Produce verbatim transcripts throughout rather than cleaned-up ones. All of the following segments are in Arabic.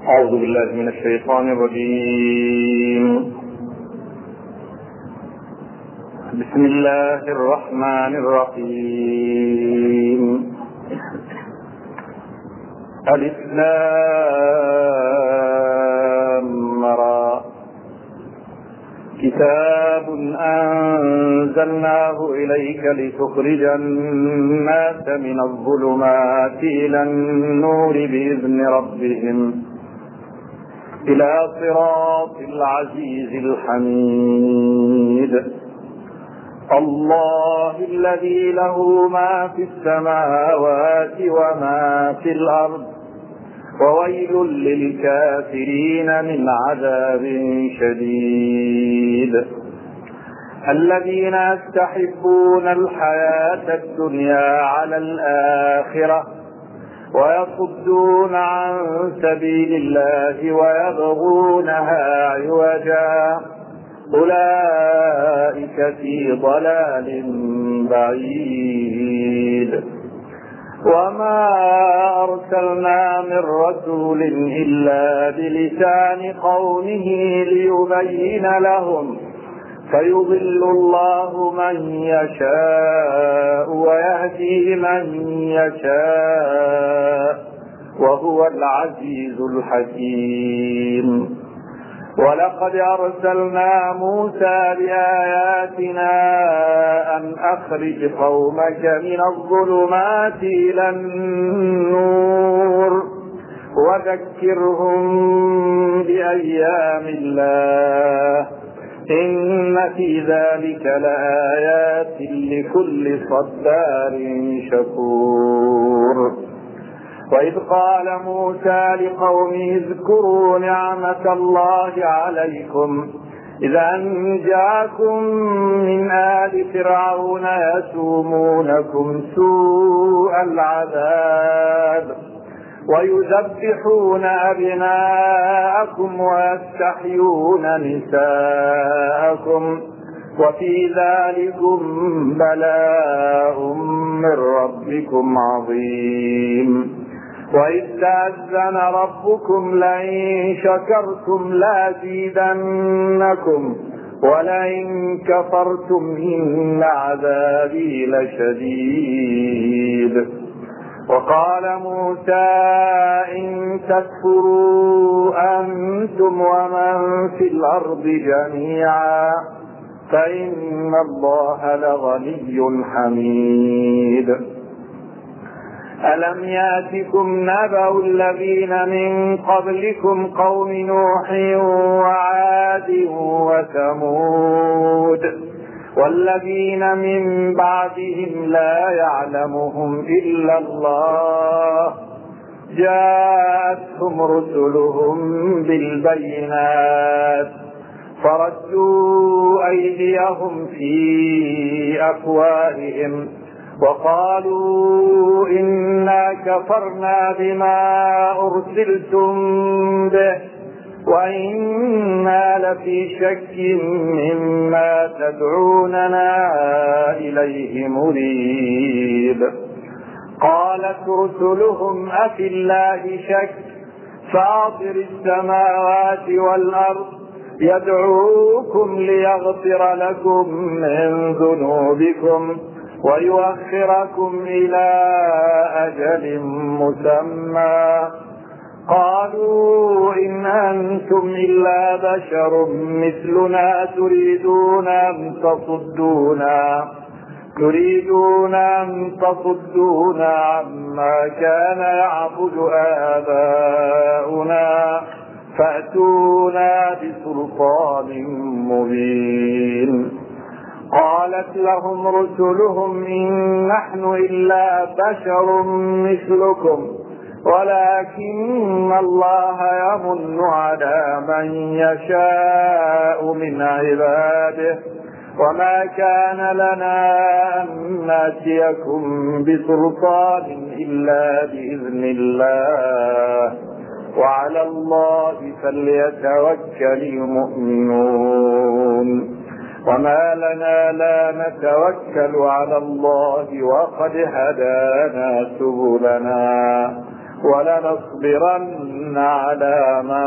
أعوذ بالله من الشيطان الرجيم. بسم الله الرحمن الرحيم. ألف لام را كتاب أنزلناه إليك لتخرج الناس من الظلمات إلى النور بإذن ربهم إلى صراط العزيز الحميد. الله الذي له ما في السماوات وما في الأرض وويل للكافرين من عذاب شديد. الذين يستحبون الحياة الدنيا على الآخرة ويصدون عن سبيل الله ويبغونها عوجا أولئك في ضلال بعيد. وما أرسلنا من رسول إلا بلسان قومه ليبين لهم فيضل الله من يشاء ويهدي من يشاء وهو العزيز الحكيم. ولقد أرسلنا موسى بآياتنا أن أخرج قومك من الظلمات إلى النور وذكرهم بأيام الله إن في ذلك لآيات لكل صبار شكور. وإذ قال موسى لقومه اذكروا نعمة الله عليكم إذا أنجاكم من آل فرعون يسومونكم سوء العذاب ويذبحون أبناءكم ويستحيون نساءكم وفي ذلكم بلاء من ربكم عظيم. وإذ تأذن ربكم لئن شكرتم لأزيدنكم ولئن كفرتم إن عذابي لشديد. وقال موسى إن تكفروا أنتم ومن في الأرض جميعا فإن الله لغني حميد. ألم يأتكم نبأ الذين من قبلكم قوم نوح وعاد وثمود والذين من بعدهم لا يعلمهم إلا الله جاءتهم رسلهم بالبينات فردوا أيديهم في أفواههم وقالوا إنا كفرنا بما أرسلتم به وإنا لفي شك مما تدعوننا إليه مريب. قالت رسلهم أفي الله شك فاطر السماوات والأرض يدعوكم ليغفر لكم من ذنوبكم ويؤخركم إلى أجل مسمى قالوا إن أنتم إلا بشر مثلنا تريدون أن تصدونا تريدون أن تصدونا عما كان يعبد آباؤنا فأتونا بسلطان مبين. قالت لهم رسلهم إن نحن إلا بشر مثلكم ولكن الله يمن على من يشاء من عباده وما كان لنا أن نأتيكم بسلطان إلا بإذن الله وعلى الله فليتوكل المؤمنون. وما لنا لا نتوكل على الله وقد هدانا سبلنا ولنصبرن على ما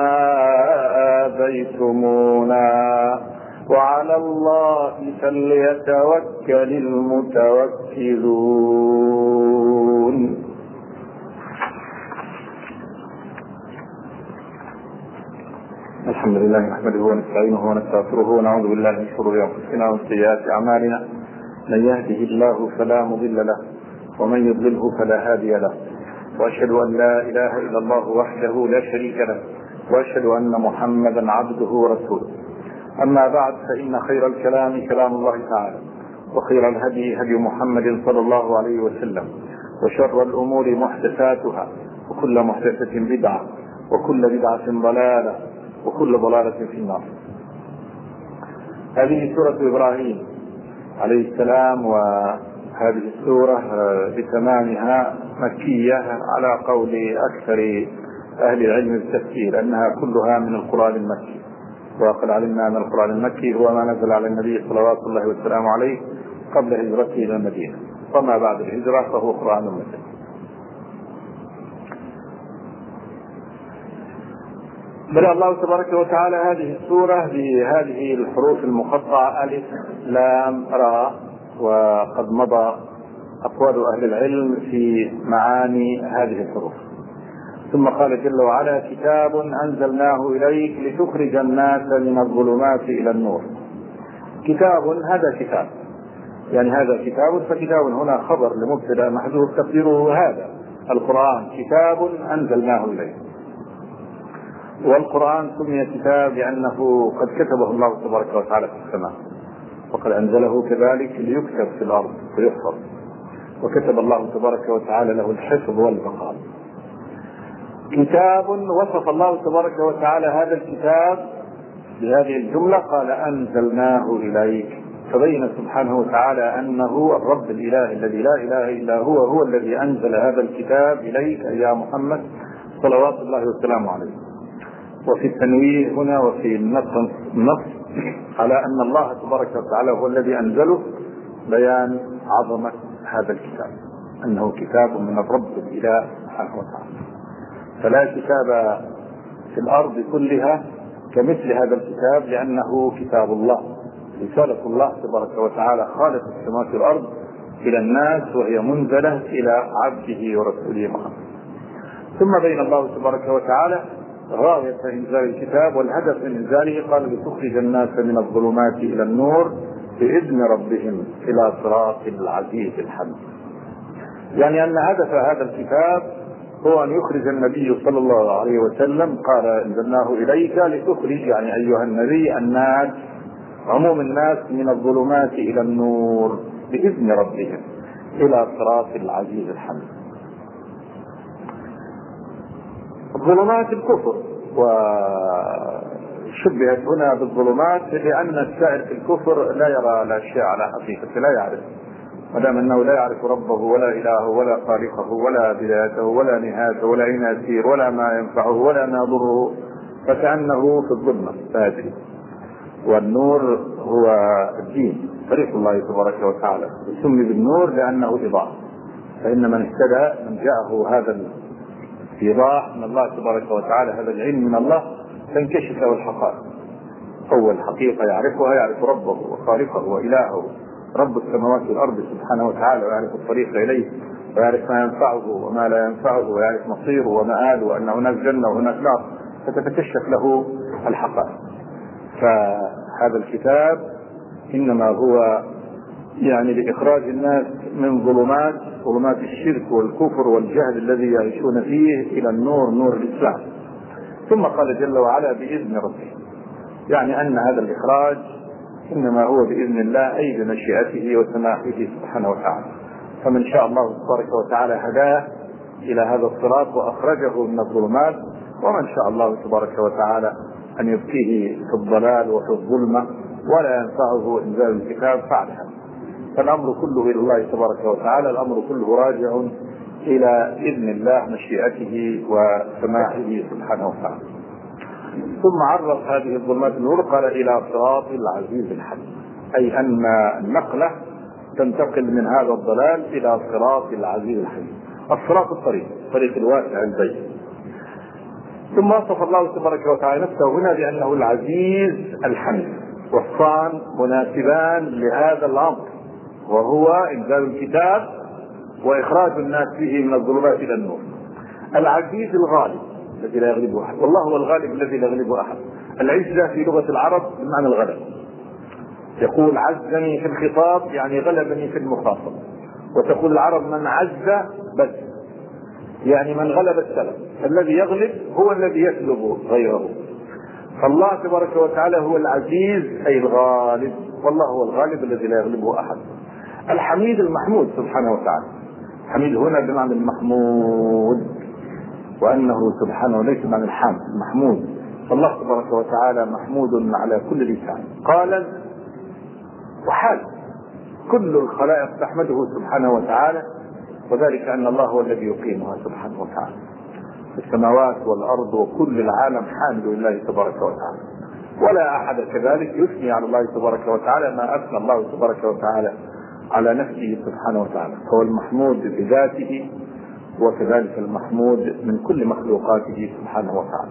آذيتمونا وعلى الله فليتوكل المتوكلون. الحمد لله نحمده ونستعينه ونستغفره ونعوذ بالله من شرور انفسنا ومن سيئات اعمالنا، من يهده الله فلا مضل له ومن يضلله فلا هادي له، واشهد ان لا اله الا الله وحده لا شريك له، واشهد ان محمدا عبده ورسوله. اما بعد، فان خير الكلام كلام الله تعالى، وخير الهدي هدي محمد صلى الله عليه وسلم، وشر الامور محدثاتها، وكل محدثة بدعة، وكل بدعة ضلالة، وكل ضلالة في النار. هذه سورة إبراهيم عليه السلام، وهذه السورة بتمامها مكية على قول أكثر أهل العلم بالتفسير، أنها كلها من القرآن المكي، وقد علمنا أن القرآن المكي هو ما نزل على النبي صلوات الله والسلام عليه قبل هجرته إلى المدينة، وما بعد الهجرة فهو قرآن مكي. بدأ الله تبارك وتعالى هذه السورة بهذه الحروف المقطعة ألف لام راء، وقد مضى أقوال أهل العلم في معاني هذه الحروف. ثم قال جل وعلا: كتاب أنزلناه إليك لتخرج الناس من الظلمات إلى النور. كتاب، هذا كتاب، يعني هذا كتاب، فكتاب هنا خبر لمبتدأ محذوف تقديره هذا القرآن، كتاب أنزلناه إليك. والقرآن سمي كتاب لأنه قد كتبه الله تبارك وتعالى في السماء، وقد أنزله كذلك ليكتب في الأرض ويحفظ، وكتب الله تبارك وتعالى له الحفظ والبقاء. كتاب وصف الله تبارك وتعالى هذا الكتاب بهذه الجملة، قال: أنزلناه إليك، فبين سبحانه وتعالى أنه الرب الإله الذي لا إله إلا هو، هو الذي أنزل هذا الكتاب إليك يا محمد صلوات الله والسلام عليه. وفي التنويه هنا وفي النص على أن الله تبارك وتعالى هو الذي أنزله، بيان عظمة هذا الكتاب، أنه كتاب من الرب الإله سبحانه وتعالى. فلا كتاب في الأرض كلها كمثل هذا الكتاب، لأنه كتاب الله، رسالة الله تبارك وتعالى خالق السماوات والأرض إلى الناس، وهي منزلة إلى عبده ورسوله محمد. ثم بين الله تبارك وتعالى غاية إنزال الكتاب والهدف من إنزاله، قال: لتخرج الناس من الظلمات إلى النور بإذن ربهم إلى صراط العزيز الحميد. يعني أن هدف هذا الكتاب هو أن يخرج النبي صلى الله عليه وسلم، قال: أنزلناه إليك لتخرج، يعني أيها النبي، الناس، عموم الناس، من الظلمات إلى النور بإذن ربهم إلى صراط العزيز الحميد. الظلمات الكفر، وشبهت هنا بالظلمات لأن السائر في الكفر لا يرى الأشياء على حقيقته، لا يعرف، مدام أنه لا يعرف ربه ولا إلهه ولا خالقه ولا بدايته ولا نهايته ولا أين يسير ولا ما ينفعه ولا ما يضره، فكأنه في الظلمة لا يدري. والنور هو الدين، طريق الله تبارك وتعالى، يسمي بالنور لأنه إضاءة، فإن من اهتدى، من جاءه هذا إيضاح من الله تبارك وتعالى، هذا العلم من الله، تنكشف له الحقائق. هو الحقيقة يعرفها، يعرف ربه وخالقه وإلهه، رب السماوات والأرض سبحانه وتعالى، ويعرف الطريق إليه، ويعرف ما ينفعه وما لا ينفعه، ويعرف مصيره ومآله، وأن هناك جنة وهناك نار، فتتكشف له الحقائق. فهذا الكتاب إنما هو يعني لإخراج الناس من ظلمات ظلمات الشرك والكفر والجهل الذي يعيشون فيه إلى النور، نور الإسلام. ثم قال جل وعلا: بإذن ربه، يعني أن هذا الإخراج إنما هو بإذن الله، أي بمشيئته وسماحه سبحانه وتعالى. فمن شاء الله تبارك وتعالى هداه إلى هذا الصراط وأخرجه من الظلمات، ومن شاء الله تبارك وتعالى أن يبقيه في الضلال وفي الظلمة ولا ينفعه إنزال الكتاب فعلها. فالأمر كله إلى الله تبارك وتعالى، الأمر كله راجع إلى إذن الله، مشيئته وسماحه سبحانه وتعالى. ثم عرف هذه الظلمات النور، قال: إلى صراط العزيز الحميد، أي أن النقلة تنتقل من هذا الضلال إلى صراط العزيز الحميد. الصراط الطريق، الطريق الواسع البين. ثم وصف الله تبارك وتعالى نفسه هنا بأنه العزيز الحميد، والصان مناسبان لهذا الأمر، وهو إنزال الكتاب وإخراج الناس به من الظلمات إلى النور. العزيز الغالب الذي لا يغلبه أحد، والله هو الغالب الذي لا يغلبه أحد. العزة في لغة العرب بمعنى الغلب، يقول عزني في الخطاب يعني غلبني في المخاطب، وتقول العرب من عز بس يعني من غلب السلف، الذي يغلب هو الذي يسلب غيره. فالله تبارك وتعالى هو العزيز أي الغالب، والله هو الغالب الذي لا يغلبه أحد. الحميد المحمود سبحانه وتعالى، حميد هنا بمعنى المحمود، وأنه سبحانه ليس بمعنى الحامد، المحمود. فالله تبارك وتعالى محمود على كل لسان، قال وحال، كل الخلائق تحمده سبحانه وتعالى، وذلك أن الله هو الذي يقيمها سبحانه وتعالى. السماوات والأرض وكل العالم حامد لله تبارك وتعالى، ولا أحد كذلك يثني على الله تبارك وتعالى ما أثنى الله تبارك وتعالى على نفسه سبحانه وتعالى. هو المحمود بذاته، وكذلك المحمود من كل مخلوقاته سبحانه وتعالى.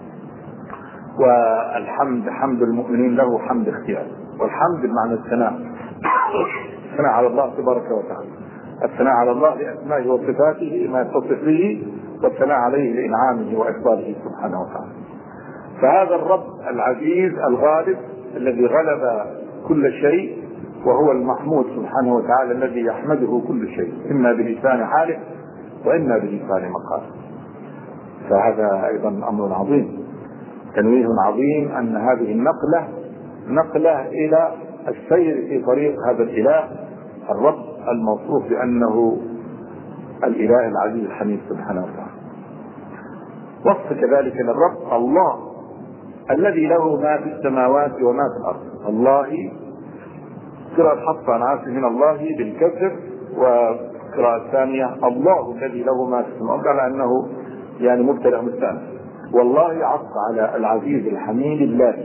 والحمد حمد المؤمنين له حمد اختيار، والحمد بمعنى الثناء، الثناء على الله تبارك وتعالى، الثناء على الله لأسمائه وصفاته ما يتصف به، والثناء عليه لإنعامه وإفضاله سبحانه وتعالى. فهذا الرب العزيز الغالب الذي غلب كل شيء، وهو المحمود سبحانه وتعالى الذي يحمده كل شيء، إما بلسان حاله وإما بلسان مقاله. فهذا أيضا أمر عظيم، تنويه عظيم، أن هذه النقلة نقلة إلى السير في طريق هذا الإله الرب الموصوف بأنه الإله العزيز الحميد سبحانه وتعالى. وصف كذلك للرب الله الذي له ما في السماوات وما في الأرض. الله قراءة حفص عن عاصم من الله بالكسر، وقراءة ثانية الله الذي له ما في السماوات، على أنه يعني مبتدأ مستأنف، والله عطف على العزيز الحميد الله.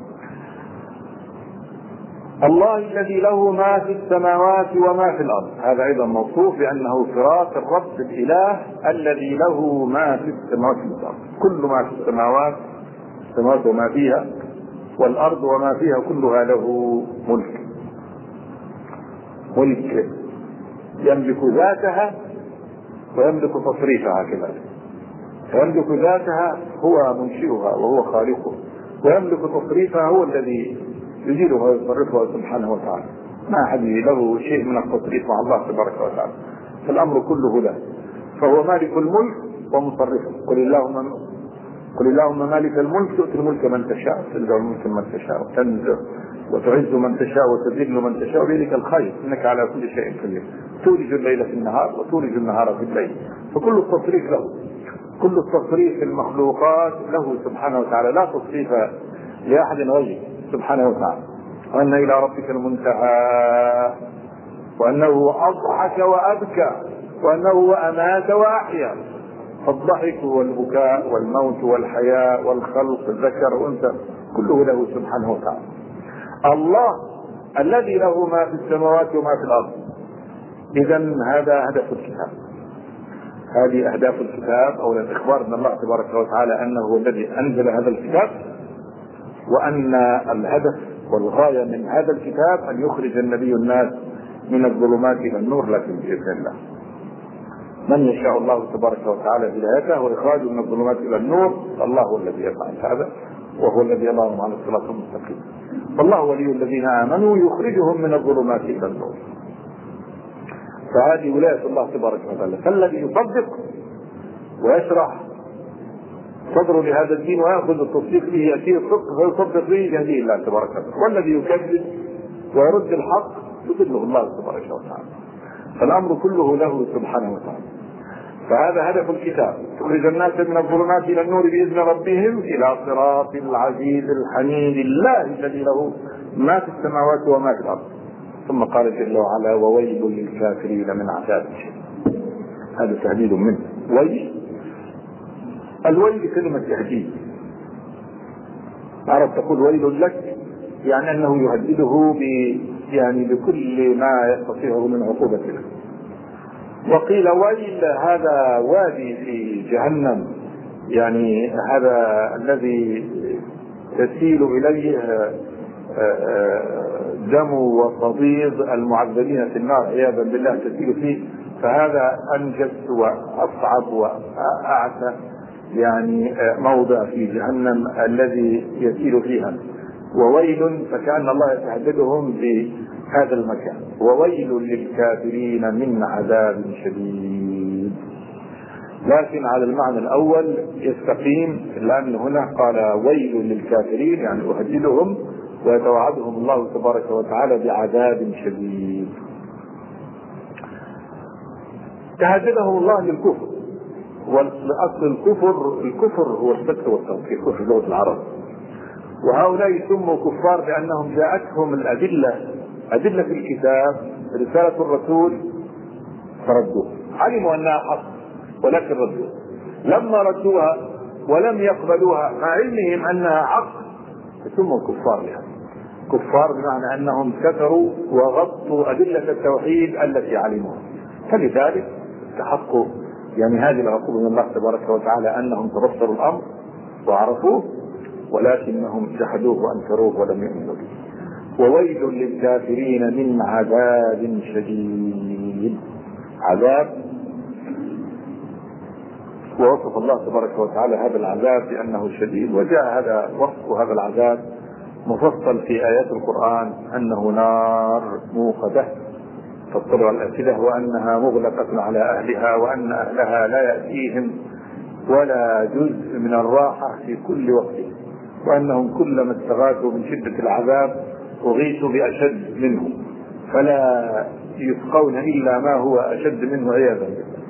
الله الذي له ما في السماوات وما في الأرض، هذا أيضا موصوف بأنه صراط الرب الإله الذي له ما في السماوات والأرض، كل ما في السماوات السماوات وما فيها، والأرض وما فيها كلها له ملك، ملك يملك ذاتها ويملك تصريفها كذلك. يملك ذاتها هو منشئها وهو خالقه، ويملك تصريفها هو الذي يجيرها ويصرفها سبحانه وتعالى، ما أحد له شيء من التصريف مع الله تبارك وتعالى، فالأمر كله له. فهو مالك الملك ومصرفه. قل اللهم قل اللهم مالك الملك تؤتي الملك من تشاء، تنزع الملك من تشاء، وتنزع وتعز من تشاء، وتذل من تشاء، بيدك الخير انك على كل شيء قدير، تولج الليل في النهار وتولج النهار في الليل. فكل التصريف له، كل التصريف في المخلوقات له سبحانه وتعالى، لا تصريف لأحد غيره سبحانه وتعالى. وأن إلى ربك المنتهى، وأنه أضحك وأبكى، وأنه أمات وأحيا. فالضحك والبكاء والموت والحياة والخلق الذكر والأنثى كله له سبحانه وتعالى. الله الذي له ما في السماوات وما في الأرض. إذن هذا هدف الكتاب، هذه أهداف الكتاب، أو الإخبار من الله تبارك وتعالى أنه هو الذي أنزل هذا الكتاب، وأن الهدف والغاية من هذا الكتاب أن يخرج النبي الناس من الظلمات إلى النور، لكن بإذن الله من يشاء الله تبارك وتعالى هدايته وإخراجه من الظلمات إلى النور، الله هو الذي يفعل هذا، وهو الذي يضعهم على الصراط المستقيم. والله ولي الذين آمنوا يخرجهم من الظلمات إلى النور. فهذه ولاية الله تبارك وتعالى. فالذي يصدق ويشرح صدره لهذا الدين ويأخذ التصديق به، يأتيه الصدق فيصدق به، يهديه الله تبارك وتعالى. والذي يكذب ويرد الحق يضله الله تبارك وتعالى. فالأمر كله له سبحانه وتعالى. فهذا هدف الكتاب، تخرج الناس من الظلمات إلى النور بإذن ربهم إلى صراط العزيز الحميد الله الذي له ما في السماوات وما في الأرض. ثم قال جل وعلا وويل للكافرين من عذاب شديد. هذا تهديد منه. ويل، الويل كلمة تهديد. العرب تقول ويل لك، يعني أنه يهدده ب يعني بكل ما يستطيعه من عقوبة له. وقيل ويل هذا وادي في جهنم، يعني هذا الذي تسيل إليه دم وصديد المعذبين في النار عياذا بالله تسيل فيه، فهذا أنجس وأصعب وأعتى يعني موضع في جهنم الذي يسيل فيها. وويل فكأن الله يتهددهم بهذا المكان، وويل للكافرين من عذاب شديد. لكن على المعنى الأول يستقيم، لأن هنا قال ويل للكافرين يعني يهددهم ويتوعدهم الله تبارك وتعالى بعذاب شديد. تهددهم الله للكفر، والأصل الكفر الكفر هو الشرك والتنكير في لغة العرب، وهؤلاء سموا كفار بأنهم جاءتهم الأدلة أدلة في الكتاب رسالة الرسول فردوه، علموا أنها حق ولكن ردوها. لما ردوها ولم يقبلوها مع علمهم أنها حق سموا كفار بها. كفار بمعنى أنهم كفروا وغطوا أدلة التوحيد التي علموها، فلذلك تحقوا يعني هذه العقوبة من الله تبارك وتعالى أنهم تبصروا الأمر وعرفوه ولكنهم جحدوه وأنكروه ولم يؤمنوا به. وويل للكافرين من عذاب شديد. عذاب، ووصف الله تبارك وتعالى هذا العذاب بأنه شديد، وجاء هذا وصف هذا العذاب مفصل في آيات القرآن أنه نار موقدة تطلع الأفئدة، وأنها مغلقة على أهلها، وأن أهلها لا يأتيهم ولا جزء من الراحة في كل وقت، وأنهم كلما استغاثوا من شدة العذاب أغيثوا بأشد منه فلا يسقون إلا ما هو أشد منه عياذا بالله.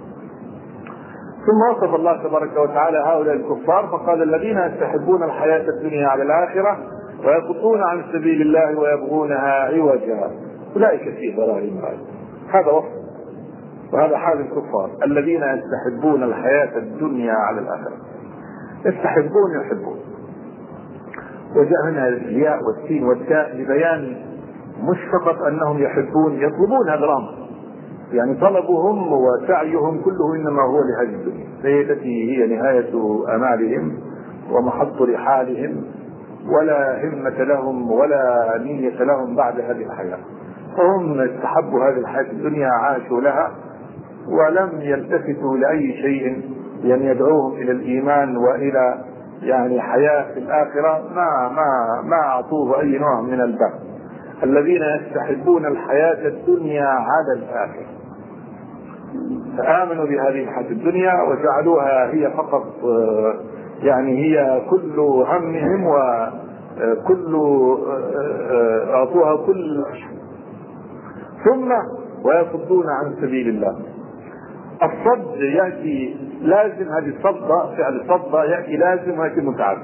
ثم وصف الله تبارك وتعالى هؤلاء الكفار فقال الذين يستحبون الحياة الدنيا على الآخرة ويصدون عن سبيل الله ويبغونها عوجا أولئك في ضلال بعيد. هذا وصف وهذا حال الكفار الذين يستحبون الحياة الدنيا على الآخرة. يستحبون يحبون، وجاء هنا الياء والسين والتاء لبيان مش فقط أنهم يحبون، يطلبون هذا الأمر، يعني طلبهم وسعيهم كله إنما هو لهذه الدنيا، فهي التي هي نهاية أمالهم ومحط رحالهم، ولا همة لهم ولا نية لهم بعد هذه الحياة. فهم استحبوا هذه الحياة الدنيا، عاشوا لها ولم يلتفتوا لأي شيء يعني يدعوهم إلى الإيمان وإلى يعني حياة في الآخرة، ما ما ما أعطوه أي نوع من البحث. الذين يستحبون الحياة الدنيا على الآخرة، فآمنوا بهذه الحياة الدنيا وجعلوها هي فقط يعني هي كل همهم وكل أعطوها كل. ثم ويصدون عن سبيل الله. الصد يأتي لازم، هذه الصد فعل الصد يأتي لازم ويأتي متعب.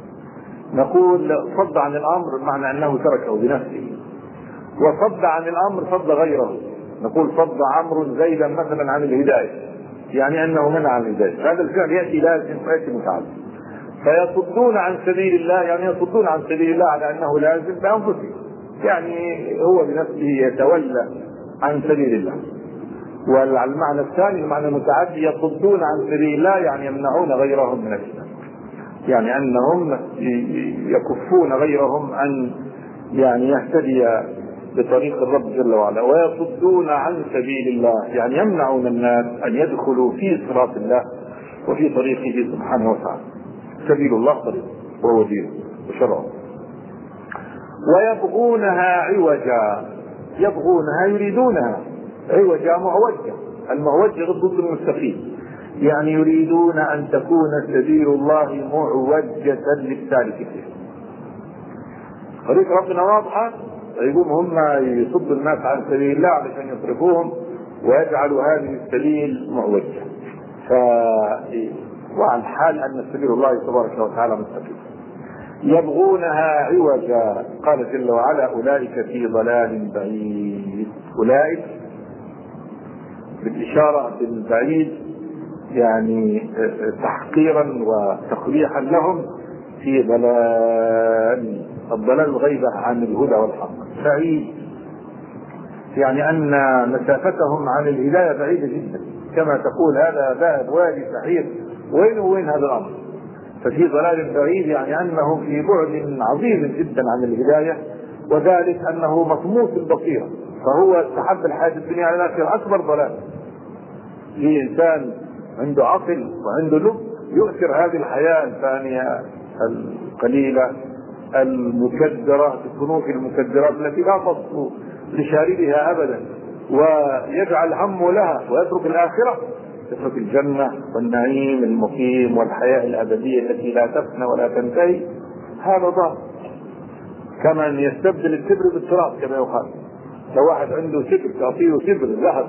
نقول صد عن الأمر بمعنى أنه تركه بنفسه، وصد عن الأمر صد غيره. نقول صد عمرو زيدا مثلا عن الهداية، يعني أنه منع عن الهداية. هذا الفعل يأتي لازم ويأتي متعب. فيصدون عن سبيل الله يعني يصدون عن سبيل الله على أنه لازم بأنفسهم، يعني هو بنفسه يتولى عن سبيل الله. والمعنى الثاني المعنى المتعدي يصدون عن سبيل الله يعني يمنعون غيرهم من الإسلام، يعني أنهم يكفون غيرهم أن يعني يهتدي بطريق الرب جل وعلا. ويصدون عن سبيل الله يعني يمنعون الناس أن يدخلوا في صراط الله وفي طريقه سبحانه وتعالى. سبيل الله طريق وهو دينه وشرعه. ويبغونها عوجا، يبغونها يريدونها عوجا معوجة، المعوجة ضد المستقيم، يعني يريدون أن تكون سبيل الله معوجة للسالك فيه. طريق ربنا واضحة، يقوم هم يصدوا الناس عن سبيل الله علشان يصرفوهم ويجعلوا هذه السبيل معوجة. ف وعن حال أن سبيل الله تبارك وتعالى مستقيم. يبغونها عوجا، قال جل وعلا أولئك في ضلال بعيد. أولئك بالإشارة بالبعيد يعني تحقيرا وتقبيحا لهم في ضلال. الضلال غيبة عن الهدى والحق، بعيد يعني أن مسافتهم عن الهداية بعيدة جدا، كما تقول هذا ذهب وادي سحيق، وين وين هذا الأمر؟ ففي ضلال بعيد، يعني أنه في بعد عظيم جدا عن الهداية، وذلك أنه مطموس البصيرة، فهو استحب الحياة الدنيا على الآخرة أكبر ضلال. في إنسان عنده عقل وعنده لب يؤثر هذه الحياة الفانية القليلة المكدرة بالصنوف المكدرات التي لا تصفو لشاربها أبدا، ويجعل همه لها ويترك الآخرة، يترك الجنة والنعيم المقيم والحياة الأبدية التي لا تفنى ولا تنتهي. هذا ضال كمن يستبدل الكبر بالتراب كما يقال. لو واحد عنده سبر تعطيه سبر ذهب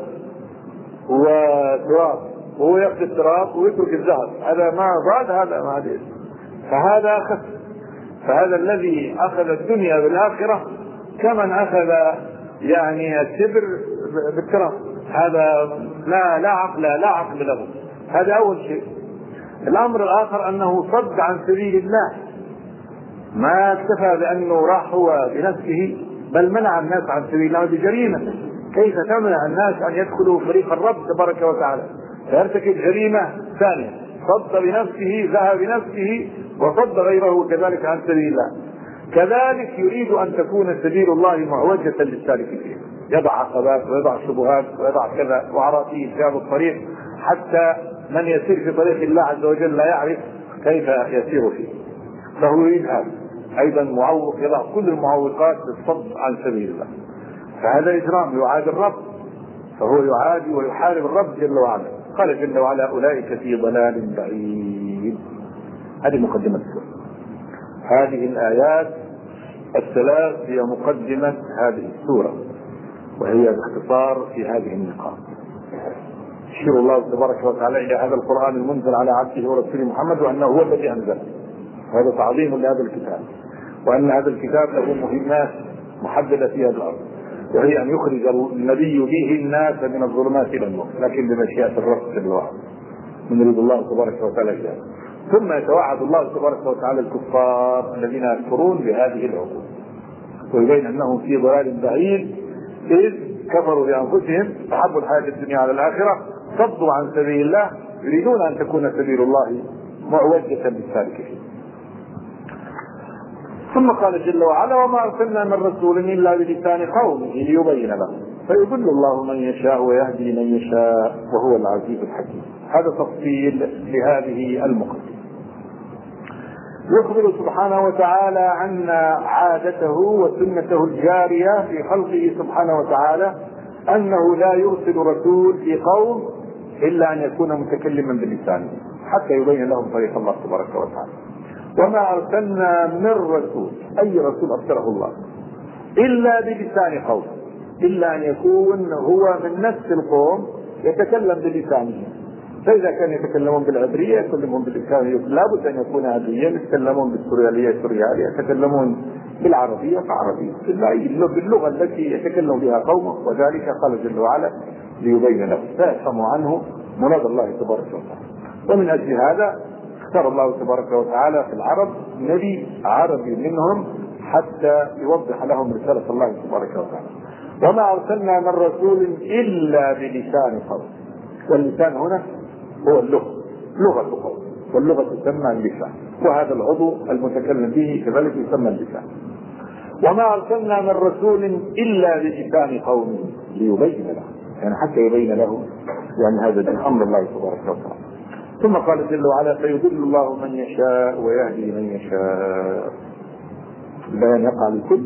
وتراب وهو يأخذ التراب ويترك الذهب، هذا ما ضاد، هذا ما هذا. فهذا أخذ فهذا الذي أخذ الدنيا بالآخرة كمن أخذ يعني السبر بالتراب، هذا لا لا عقل لا عقل له. هذا أول شيء. الأمر الآخر أنه صد عن سبيل الله، ما اكتفى بأنه راح هو بنفسه، بل منع الناس عن سبيل الله بجريمة. كيف تمنع الناس أن يدخلوا فريق الرب تبارك وتعالى؟ فيرتكب جريمة ثانية، صد بنفسه، ذهب بنفسه وصد غيره كذلك عن سبيل الله. كذلك يريد أن تكون سبيل الله معوجة للسالكين، يضع عقبات ويضع شبهات ويضع كذا وعراقيل في هذا الطريق، حتى من يسير في طريق الله عز وجل لا يعرف كيف يسير فيه. فهو يريد هذا أيضا معوق، يضع كل المعوقات للصد عن سبيل الله. فهذا إجرام، يعادي الرب، فهو يعادي ويحارب الرب جل وعلا. قال جل وعلا أولئك في ضلال بعيد. هذه مقدمة السورة. هذه الآيات الثلاث هي مقدمة هذه السورة، وهي باختصار في هذه النقاط. يشير الله تبارك وتعالى إلى هذا القرآن المنزل على عبده ورسوله محمد، وأنه هو الذي أنزله، وهذا تعظيم لهذا الكتاب، وأن هذا الكتاب له مهمات محددة في هذا الأرض، وهي أن يخرج النبي به الناس من الظلمات إلى النور، لكن بمشيئة الرب جل وعلا، من يريد الله تبارك وتعالى إليه. ثم يتوعد الله تبارك وتعالى الكفار الذين يكفرون بهذه العقول، ويبين أنهم في ضلال بعيد، إذ كفروا بأنفسهم، أحبوا الحياة الدنيا على الآخرة، صدوا عن سبيل الله، يريدون أن تكون سبيل الله معوجة بالسالكين. ثم قال جل وعلا وما أرسلنا من رسول إلا بلسان قومه ليبين لهم فيضل الله من يشاء ويهدي من يشاء وهو العزيز الحكيم. هذا تفصيل لهذه المقدمة. يخبر سبحانه وتعالى عن عادته وسنته الجارية في خلقه سبحانه وتعالى، أنه لا يرسل رسول في قوم إلا أن يكون متكلما بلسانه حتى يبين لهم طريق الله تبارك وتعالى. وما أرسلنا من رسول، أي رسول أرسله الله، إلا بلسان قوم، إلا أن يكون هو من نفس القوم يتكلم بلسانه. فإذا كانوا يتكلمون بالعبرية يتكلمون بالإسلامية، لابد أن يكون عبريا، يتكلمون بالسوريالية سوريالية، يتكلمون بالعربية فعربية، باللغة التي يتكلم بها قومه. وذلك قال جل وعلا ليبين له، فيفهم عنه مراد الله تبارك وتعالى. ومن أجل هذا اختار الله تبارك وتعالى في العرب نبي عربي منهم حتى يوضح لهم رسالة الله تبارك وتعالى. وما أرسلنا من رسول إلا بلسان قوم، واللسان هنا هو اللغة، لغة القوم، واللغة تسمى اللسان، وهذا العضو المتكلم به كذلك يسمى اللسان. وما أرسلنا من رسول إلا بلسان قومه ليبين له، يعني حتى يبين له يعني هذا من أمر الله تبارك وتعالى. ثم قال جل وعلا فيضل الله من يشاء ويهدي من يشاء. البيان يقع للكل،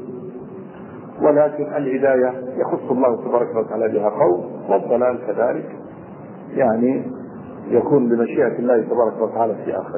ولكن الهداية يخص الله تبارك وتعالى بها قوم، والضلال كذلك يعني يكون بمشيئة الله تبارك وتعالى في آخره.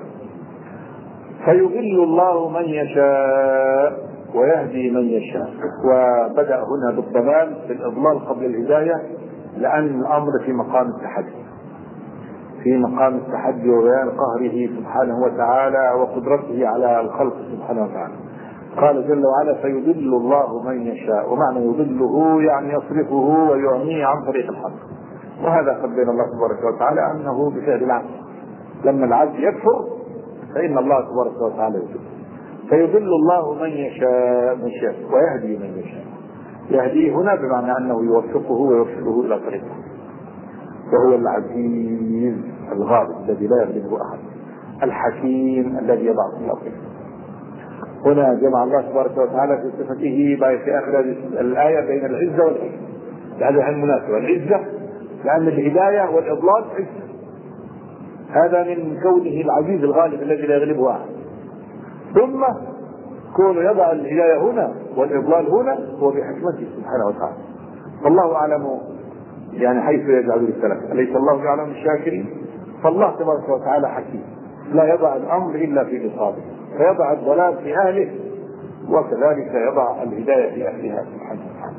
فيضل الله من يشاء ويهدي من يشاء. وبدأ هنا بالضلال بالإضلال قبل الهداية، لأن الأمر في مقام التحدي، في مقام التحدي وبيان قهره سبحانه وتعالى وقدرته على الخلق سبحانه وتعالى. قال جل وعلا فيضل الله من يشاء، ومعنى يضله يعني يصرفه ويعميه عن طريق الحق. وهذا قد بين الله تبارك وتعالى أنه بفعل العبد، لما العبد يكفر فإن الله تبارك وتعالى يضل. فيضل الله من يشاء من يشاء ويهدي من يشاء. يهديه هنا بمعنى أنه يوفقه ويرشده إلى طريقه، وهو العزيز الغالب الذي لا يغلبه أحد، الحكيم الذي يضع في الأرض. هنا جمع الله تبارك وتعالى في صفته في آخر الآية بين العزة والحكمة. هذه المناسبة، العزة لأن الهداية والإضلال عزة، هذا من كونه العزيز الغالب الذي لا يغلبه أحد، ثم كونه يضع الهداية هنا والإضلال هنا هو بحكمته سبحانه وتعالى. والله أعلم يعني حيث يجعل السلف، أليس الله يعلم الشاكرين؟ فالله تبارك وتعالى حكيم لا يضع الأمر إلا في نصابه، فيضع الضلال في أهله وكذلك يضع الهداية في أهلها سبحانه وتعالى.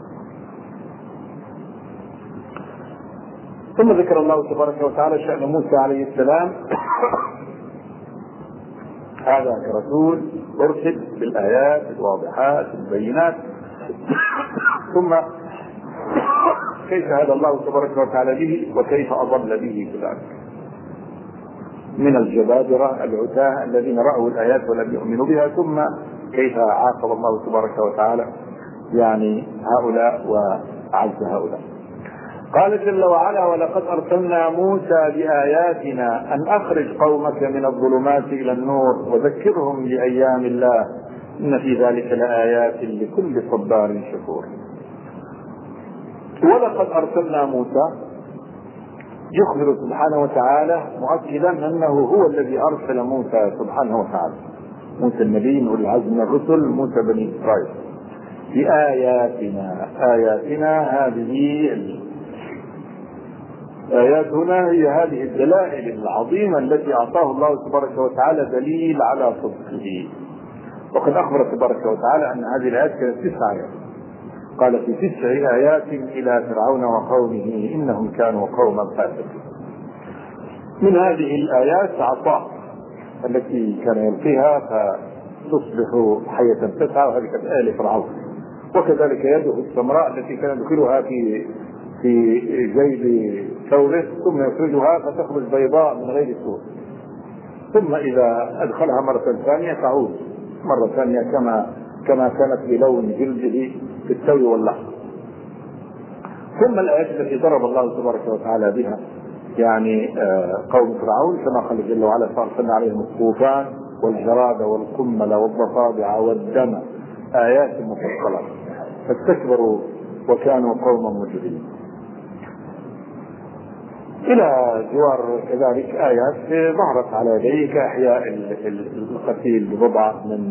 ثم ذكر الله تبارك وتعالى شأن موسى عليه السلام هذا كرسول أرسل بالآيات الواضحات البينات، ثم كيف هدى الله تبارك وتعالى به وكيف أضل به كذلك من الجبابرة العتاة الذين رأوا الآيات ولم يؤمنوا بها، ثم كيف عاقب الله تبارك وتعالى يعني هؤلاء وأعز هؤلاء. قال جل وعلا: ولقد أرسلنا موسى بآياتنا أن أخرج قومك من الظلمات إلى النور وذكرهم بأيام الله إن في ذلك لآيات لكل صبار شكور. ولقد أرسلنا موسى يخبر سبحانه وتعالى مؤكدا أنه هو الذي أرسل موسى سبحانه وتعالى، موسى النبي من العزم من الرسل، موسى بني إسرائيل، بآياتنا. آياتنا هذه آيات هنا هي هذه الدلائل العظيمة التي أعطاه الله تبارك وتعالى دليل على صدقه. وقد أخبر تبارك وتعالى أن هذه الآيات كانت تسع آيات، قال في تسع آيات إلى فرعون وقومه إنهم كانوا قوما فاسقين. من هذه الآيات عصاه التي كان يلقيها فتصبح حية تسعى، وهذه كانت آية لفرعون، وكذلك يده السمراء التي كان يدخلها في في جيب ثوبه ثم يخرجها فتخرج بيضاء من غير سوء، ثم إذا أدخلها مرة ثانية تعود مرة ثانية كما كما كانت بلون جلده في التو واللحم. ثم الآيات التي ضرب الله تبارك وتعالى بها يعني قوم فرعون كما قال جل وعلا: فأرسلنا عليهم الطوفان والجراد والقمل والضفادع والدم آيات مفصلات فاستكبروا وكانوا قوما مجرمين. إلى جوار كذلك آيات ظهرت على يديه كإحياء القتيل ببضعة من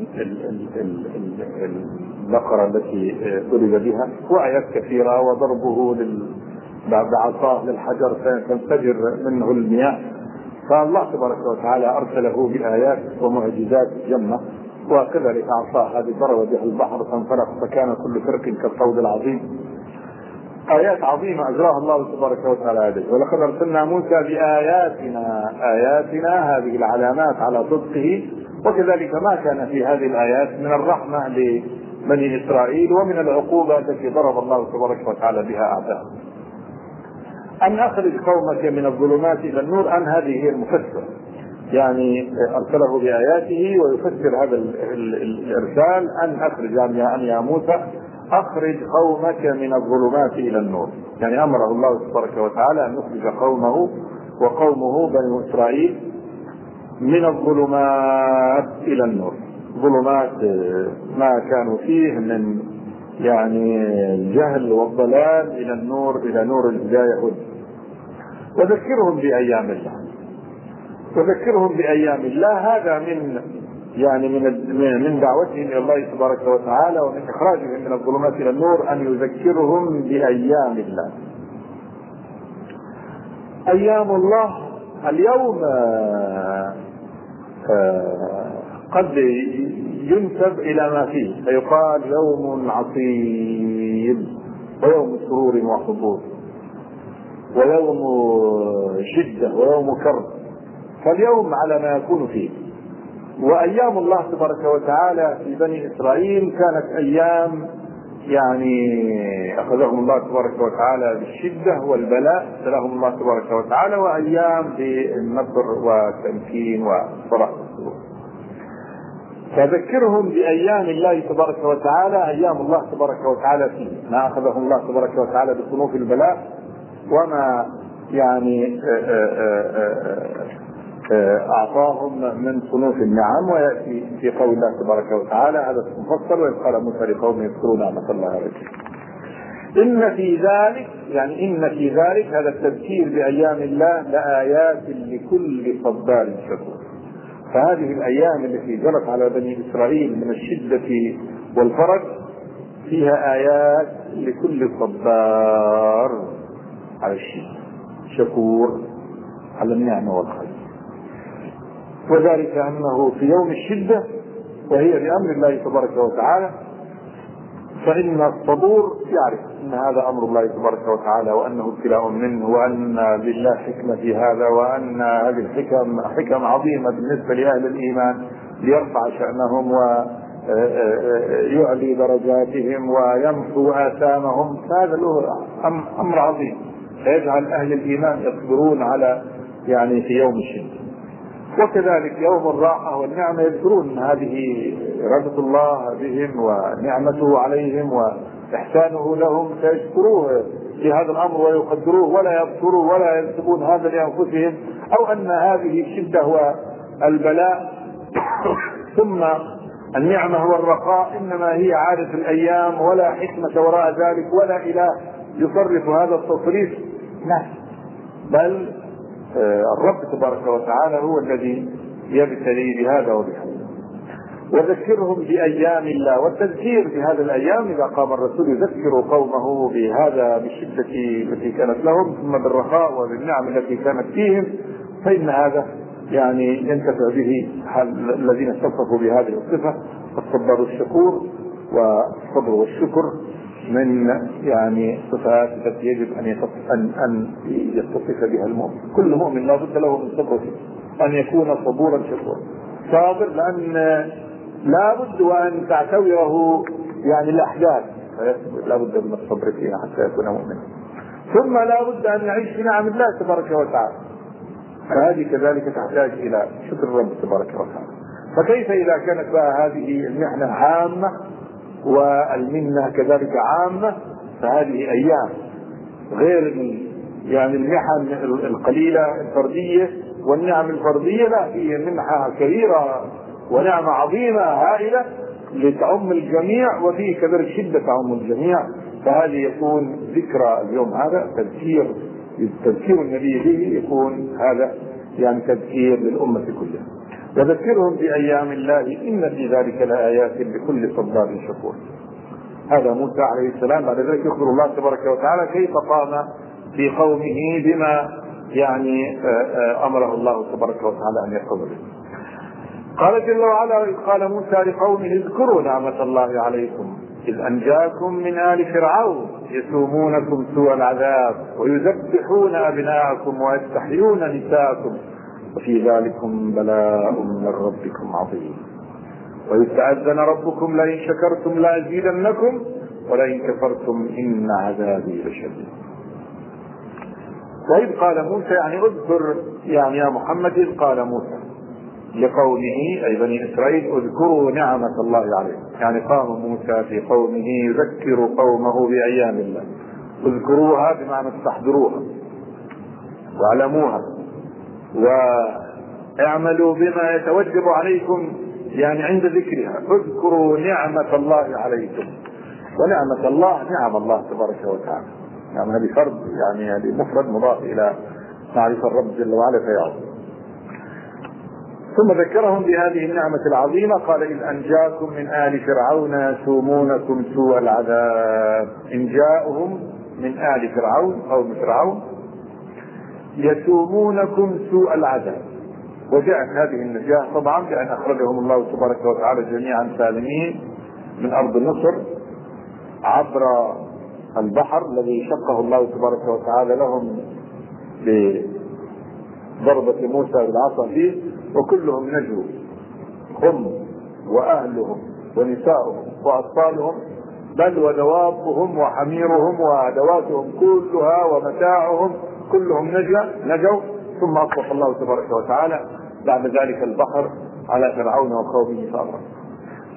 البقرة التي ضرب بها، وآيات كثيرة، وضربه بعصاه للحجر فتنفجر منه المياه. فالله تبارك وتعالى أرسله بآيات ومعجزات جمة، وكذلك عصاه هذه ضرب بها البحر فانفلق فكان كل فرق كالطود العظيم. آيات عظيمة أجراها الله تبارك وتعالى هذه. ولقد أرسلنا موسى بآياتنا، آياتنا هذه العلامات على صدقه، وكذلك ما كان في هذه الآيات من الرحمة لبني إسرائيل ومن العقوبة التي ضرب الله تبارك وتعالى بها أعداءه. أن أخرج قومك من الظلمات إلى النور، أن هذه هي المفسر، يعني أرسله بآياته ويفسر هذا الإرسال أن أخرج يعني يا موسى أخرج قومك من الظلمات إلى النور، يعني أمره الله تبارك وتعالى أن يخرج قومه وقومه بني إسرائيل من الظلمات إلى النور، ظلمات ما كانوا فيه من يعني الجهل والضلال إلى النور، إلى نور الهداية. وذكرهم بأيام الله، وذكرهم بأيام الله هذا من يعني من من دعوتهم إلى الله تبارك وتعالى ومن إخراجهم من الظلمات إلى النور أن يذكرهم بأيام الله. أيام الله اليوم قد ينسب إلى ما فيه فيقال يوم عصيب ويوم سرور وحضور ويوم شدة ويوم كرب، فاليوم على ما يكون فيه. وأيام الله تبارك وتعالى في بني إسرائيل كانت أيام يعني أخذهم الله تبارك وتعالى بالشدة والبلاء ابتلاهم الله تبارك وتعالى، وأيام بالنصر والتمكين وفرح. فذكرهم بأيام الله تبارك وتعالى، أيام الله تبارك وتعالى فيه ما أخذهم الله تبارك وتعالى بصنوف البلاء وما يعني أعطاهم من صنوف النعم. ويأتي في قول الله تبارك وتعالى هذا مفصل: وإذ قال موسى لقومه اذكروا نعمة الله عليكم إن في ذلك، يعني إن في ذلك هذا التذكير بأيام الله لآيات لكل صبار شكور. فهذه الأيام التي جرت على بني إسرائيل من الشدة والفرج فيها آيات لكل صبار على الشيء شكور على النعمة والخير. وذلك أنه في يوم الشدة وهي بأمر الله تبارك وتعالى، فإن الصبور يعرف أن هذا أمر الله تبارك وتعالى وأنه ابتلاء منه وأن لله حكمة في هذا، وأن هذه الحكم حكم عظيمة بالنسبة لأهل الإيمان ليرفع شأنهم ويعلي درجاتهم ويمحو آثامهم. هذا له أمر عظيم فيجعل أهل الإيمان يصبرون على يعني في يوم الشدة. وكذلك يوم الراحة والنعمة يذكرون هذه رحمة الله بهم ونعمته عليهم وإحسانه لهم، فيشكروه في هذا الأمر ويقدروه ولا يذكروه ولا ينسبون هذا لأنفسهم، أو أن هذه الشدة والبلاء ثم النعمة والرخاء إنما هي عادة الأيام ولا حكمة وراء ذلك ولا إله يصرف هذا التصريف. لا، بل الرب تبارك وتعالى هو الذي يبتلي بهذا وبهذا. وذكرهم بأيام الله، والتذكير بهذه الأيام إذا قام الرسول يذكر قومه بهذا بالشدة التي كانت لهم ثم بالرخاء وبالنعم التي كانت فيهم، فإن هذا يعني ينتفع به الذين اتصفوا بهذه الصفة: الصبر الشكور. والصبر والشكر من يعني صفات التي يجب ان ان ان يتصف بها المؤمن. كل مؤمن لا بد له من صبر، ان يكون صبورا شكورا. صابر لان لا بد وان تعتوره يعني الاحداث، لا بد من الصبر فيها حتى يكون مؤمنا. ثم لا بد ان يعيش في نعم الله تبارك وتعالى، فهذه كذلك تحتاج الى شكر الرب تبارك وتعالى. فكيف اذا كانت بقى هذه المحنه عامه والمنة كذلك عامة، فهذه أيام غير يعني المحن القليلة الفردية والنعم الفردية، لا، هي منحة كبيرة ونعمة عظيمة هائلة لتعم الجميع، وفيه كذلك شدة تعم الجميع. فهذه يكون ذكرى اليوم هذا تذكير تذكير النبي به، يكون هذا يعني تذكير للأمة كلها. وذكرهم بأيام الله إن في ذلك لآيات لكل صبار شكور. هذا موسى عليه السلام. بعد ذلك يخبر الله تبارك وتعالى كيف قام في قومه بما يعني أمره الله تبارك وتعالى أن يقوم به. قال جل وعلا: قال موسى لقومه اذكروا نعمة الله عليكم إذ أنجاكم من آل فرعون يسومونكم سوء العذاب ويذبحون أبناءكم ويستحيون نساءكم وفي ذلكم بلاء من ربكم عظيم وإذ تأذن ربكم لئن شكرتم لأزيدنكم ولئن كفرتم إن عذابي لشديد. وإذ قال موسى يعني اذكر يعني يا محمد إذ قال موسى لقومه أي بني إسرائيل اذكروا نعمة الله عليكم، يعني قام موسى في قومه يذكر قومه بأيام الله. اذكروها بمعنى استحضروها واعلموها واعملوا بما يتوجب عليكم يعني عند ذكرها. اذكروا نعمة الله عليكم، ونعمة الله نعم الله تبارك وتعالى، يعني هذه فرد يعني هذه مفرد مضاف إلى معرفة الرب جل وعلا فيعظم. ثم ذكرهم بهذه النعمة العظيمة. قال إذ أنجاكم من آل فرعون يسومونكم سوء العذاب. إنجاؤهم من آل فرعون قوم فرعون يسومونكم سوء العذاب. وجاءت هذه النجاة طبعا بأن أخرجهم الله تبارك وتعالى جميعا سالمين من أرض مصر عبر البحر الذي شقه الله تبارك وتعالى لهم بضربة موسى بالعصا فيه، وكلهم نجوا هم وأهلهم ونساؤهم وأطفالهم بل ودوابهم وحميرهم وأدواتهم كلها ومتاعهم كلهم نجا نجوا. ثم أطلق الله تبارك وتعالى بعد ذلك البحر على فرعون وقومه فأغرقهم.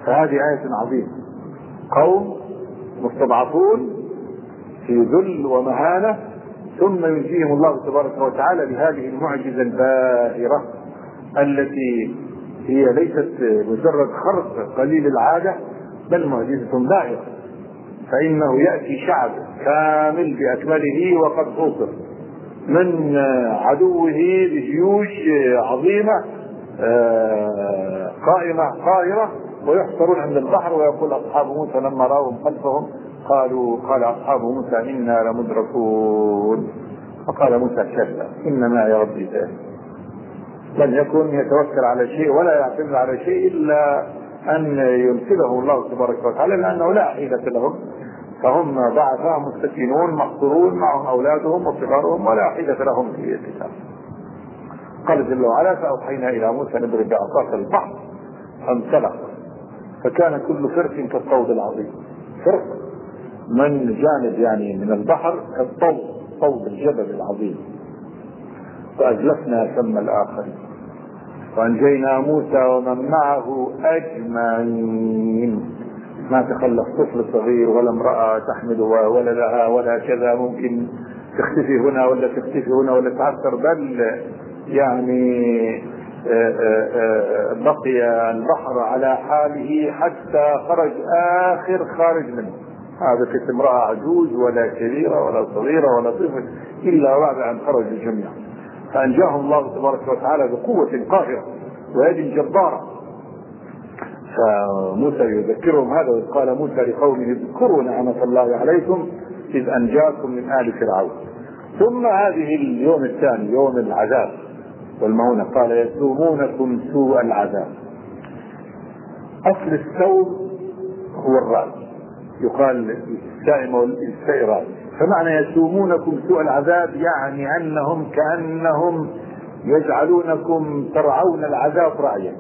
فهذه آية عظيمة. قوم مستضعفون في ذل ومهانة، ثم ينجيهم الله تبارك وتعالى بهذه المعجزة الباهرة التي هي ليست مجرد خرق قليل العادة، بل معجزة باهرة. فإنه يأتي شعب كامل بأكمله وقد حوصر من عدوه بجيوش عظيمة قائمة قاهرة، ويحصرون عند البحر، ويقول أصحاب موسى لما رأوهم خلفهم قالوا قال أصحاب موسى إنا لمدركون. فقال موسى كلا إن معي ربي سيهدين. لن يكن يتوكل على شيء ولا يعتمد على شيء إلا أن ينقذه الله تبارك وتعالى، لأنه لا حيلة لهم، فهم ضعفاء مستكينون محصورون معهم أولادهم وصغارهم ولا حيلة لهم في القتال. قال جل وعلا فأوحينا إلى موسى أن اضرب بعصاك البحر فانسلخ فكان كل فرق كالطود العظيم. فرق من جانب يعني من البحر كالطود، طود الجبل العظيم. فأزلفنا ثم الآخرين وأنجينا موسى ومن معه أجمعين. ما تخلف طفل صغير ولا امرأة تحمل ولدها ولا كذا ممكن تختفي هنا ولا تختفي هنا ولا تعثر، بل يعني بقي البحر على حاله حتى خرج آخر خارج منه. هذا كانت امرأة عجوز ولا كبيرة ولا صغيرة ولا طفل إلا بعد أن خرجوا جميعا. فأنجاهم الله تبارك وتعالى بقوة قاهرة ويد جبارة. فموسى يذكرهم هذا، وإذ قال موسى لقومه اذكروا نعمة الله عليكم إذ أنجاكم من آل فرعون. ثم هذه اليوم الثاني يوم العذاب والمهونة، قال يسومونكم سوء العذاب. أصل السوم هو الرأي، يقال السائم والسائرات. فمعنى يسومونكم سوء العذاب يعني أنهم كأنهم يجعلونكم ترعون العذاب رعيا.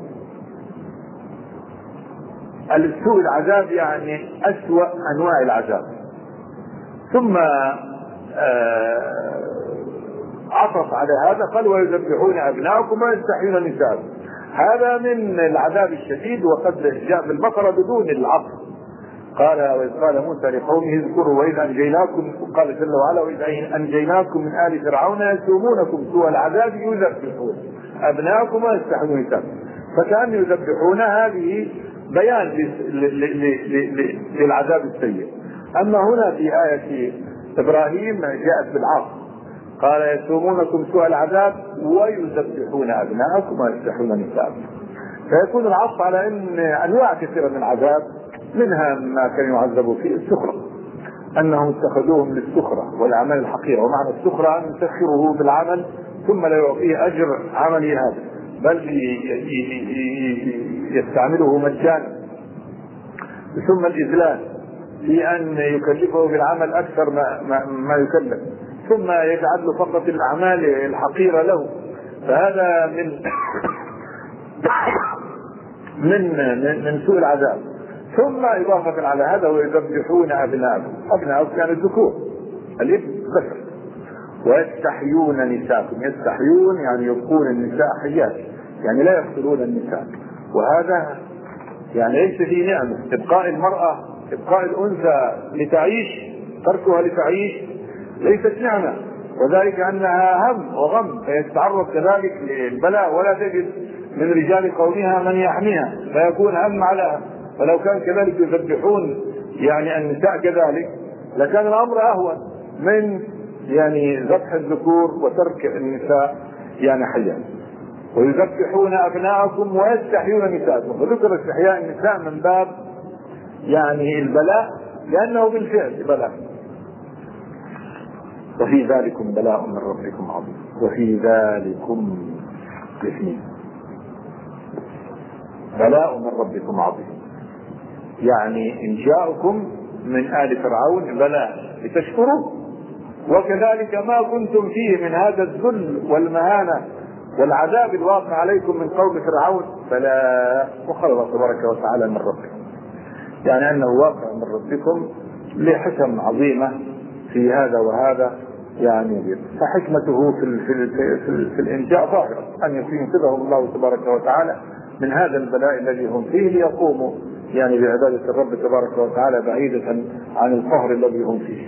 السوء العذاب يعني أسوأ أنواع العذاب. ثم عطف على هذا قال ويذبحون أبناءكم ويستحيون نساءكم. هذا من العذاب الشديد، وقد جاء في البقرة بدون العطف. قال وإذ قال موسى لقومه اذكروا وإذ أنجيناكم، قال جل وعلا وإذ أنجيناكم من آل فرعون يسومونكم سوء العذاب يذبحون أبناءكم ويستحيون نساءكم. فكأن يذبحون هذه بيان للعذاب السيء. أما هنا في آية إبراهيم جاءت بالعطف، قال يسومونكم سوء العذاب ويذبحون أبناءكم ويستحيون نساءكم. فيكون العطف على أن أنواع كثيرة من العذاب، منها ما كانوا يعذبوا فيه السخرة، أنهم اتخذوهم للسخرة والأعمال الحقيرة. ومعنى السخرة أن يسخره بالعمل ثم لا يعطيه أجر عمله هذا، بل يستعمله مجانا. ثم الإذلال في أن يكلفه بالعمل أكثر ما, ما, ما يكلف، ثم يجعل له فقط الأعمال الحقيرة له. فهذا من من من سوء العذاب. ثم إضافة على هذا ويذبحون أبناءكم، أبناءكم كان الذكور الابن ذكر، ويستحيون نساءكم. يستحيون يعني يبقون النساء حيات، يعني لا يقتلون النساء. وهذا يعني ليس في نعمة إبقاء المرأة، إبقاء الأنثى لتعيش، تركها لتعيش ليست نعمة، وذلك أنها هم وغم، فيتعرض كذلك للبلاء ولا تجد من رجال قومها من يحميها، فيكون هم عليها. فلو كان كذلك يذبحون يعني النساء كذلك لكان الأمر أهون من يعني ذبح الذكور وترك النساء يعني حيا. ويذبحون أبناءكم ويستحيون نساءكم. وذكر استحياء النساء من باب يعني البلاء، لأنه بالفعل بلاء. وفي ذلكم بلاء من ربكم عظيم وفي ذلكم الاثنين بلاء من ربكم عظيم، يعني إنجاؤكم من آل فرعون بلاء لتشكروا، وكذلك ما كنتم فيه من هذا الذل والمهانة والعذاب الواقع عليكم من قوم فرعون بلاء وخلق تبارك وتعالى من ربكم، يعني أنه واقع من ربكم لحكم عظيمة في هذا وهذا. يعني فحكمته في في في, في الإنجاء ظاهرة، أن ينقذهم الله تبارك وتعالى من هذا البلاء الذي هم فيه ليقوموا يعني بعبادة الرب تبارك وتعالى بعيدة عن القهر الذي هم فيه.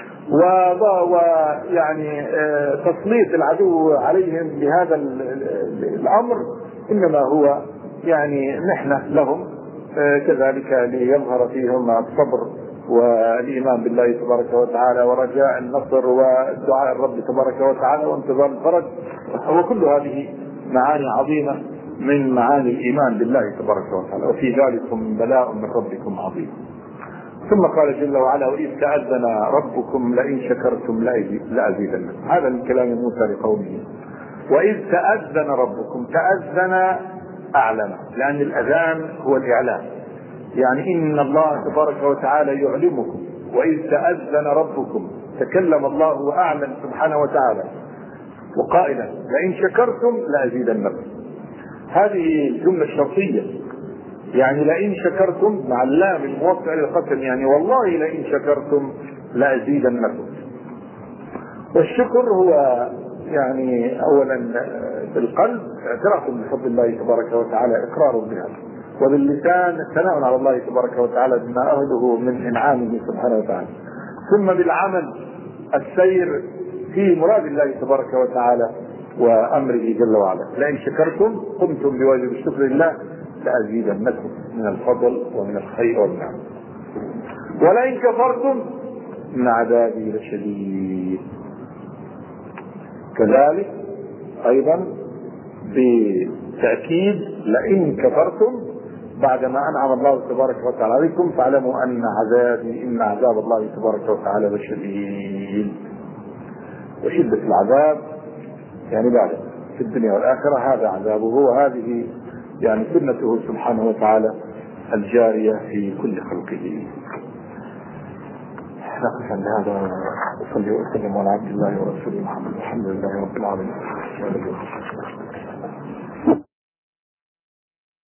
ويعني تسليط العدو عليهم بهذا الأمر إنما هو يعني محنة لهم كذلك ليظهر فيهم الصبر والإيمان بالله تبارك وتعالى ورجاء النصر ودعاء الرب تبارك وتعالى وانتظار الفرج. وكل هذه معاني عظيمة من معاني الإيمان بالله تبارك وتعالى. وفي ذلكم بلاء من ربكم عظيم. ثم قال جل وعلا وإذ تأذن ربكم لئن شكرتم لأزيدنكم. هذا من كلام موسى لقومه. وإذ تأذن ربكم، تأذن أعلن، لأن الأذان هو الإعلان، يعني إن الله تبارك وتعالى يعلمكم. وإذ تأذن ربكم، تكلم الله وأعلن سبحانه وتعالى وقائلا لئن شكرتم لأزيدنكم. هذه الجملة الشرطية، يعني لئن شكرتم مع اللام الموقع للقسم، يعني والله لئن شكرتم لأزيدنكم. والشكر هو يعني أولا بالقلب اعتراف بفضل الله تبارك وتعالى، إقرار بها، وباللسان الثناء على الله تبارك وتعالى بما أهله من إنعامه سبحانه وتعالى، ثم بالعمل السير في مراد الله تبارك وتعالى وأمره جل وعلا. لئن شكرتم قمتم بواجب الشكر لله لأزيدنكم من الفضل ومن الخير والنعم. ولئن كفرتم إن عذابي لشديد. كذلك أيضا بتأكيد لئن كفرتم بعدما أنعم الله تبارك وتعالى عليكم فاعلموا أن عذابي إن عذاب الله تبارك وتعالى لشديد. وشدة العذاب يعني بالغ في الدنيا والآخرة، هذا عذابه، وهذه يعني سنته سبحانه وتعالى الجارية في كل خلقه. نقف عند هذا وصلي وسلم على عبد الله ورسوله محمد. الحمد لله رب العالمين.